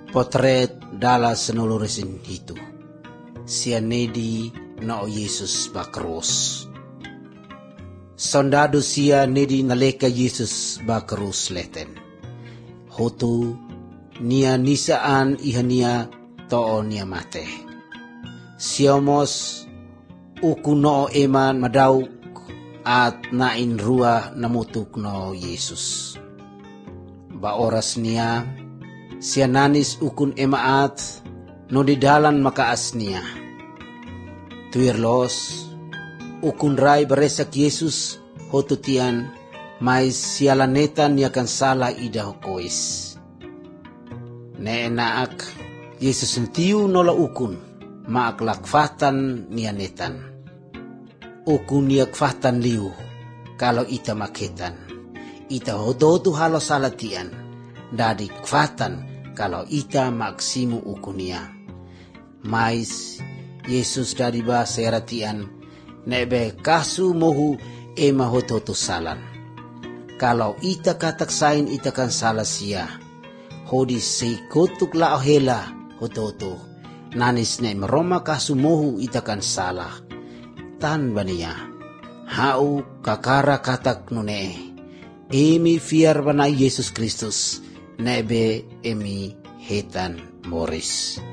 Potret dala senuluresin hitu. Siya nedi no Yesus bakrus. Sondado siya nedi naleka Yesus bakrus leten. Hotu nia nisaan ihania too nia mate. Siomos uku no eman madauk at nain rua namutuk no Yesus. Ba oras niya siya nanis ukun emaat no di dalan makaas niya. Tuirlos ukun rai beresak Yesus hotutian may sialanetan niya kan sala ida hokois. Neenaak Yesus ntiu nola ukun maaklakfatan niya netan. Ukun niya kfatan liu kalau ita maketan. Ita hodotu halo salatian. Dadi kfatan kalau ita maksimu ukunia. Mais Yesus dari ba seratian nebe kasu mohu ema hototo salan. Kalau ita kataksain ita kan salah sia. Hodi seikotuk la ohela hototo. Nanis ne meroma kasu mohu ita kan salah. Tan bania. Hau kakara katak nune. Emi fiar bana Yesus Kristus. Nebe emi hetan moris.